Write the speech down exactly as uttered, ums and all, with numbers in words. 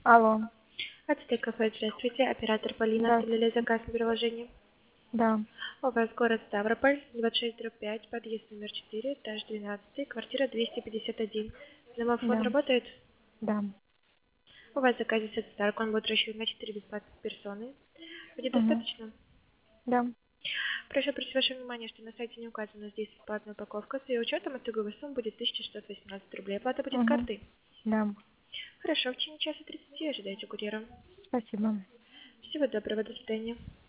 Алло. Ацтек кафе, здравствуйте. Оператор Полина, Здравствуйте. оставляли заказ на приложении. Да. У вас город Ставрополь, двадцать шесть дробь пять, подъезд номер четыре, этаж двенадцать, квартира двести пятьдесят один. Домофон Да. работает? Да. У вас заказ от Старк, он будет рассчитан на четыре бесплатных персоны. Будет Угу. достаточно? Да. Прошу обратить ваше внимание, что на сайте не указана здесь бесплатная упаковка. С ее учетом итоговая сумма будет тысяча шестьсот восемнадцать рублей. Оплата будет Угу. картой. Да. Хорошо, в течение часа тридцати ожидайте курьера. Спасибо. Всего доброго, до свидания.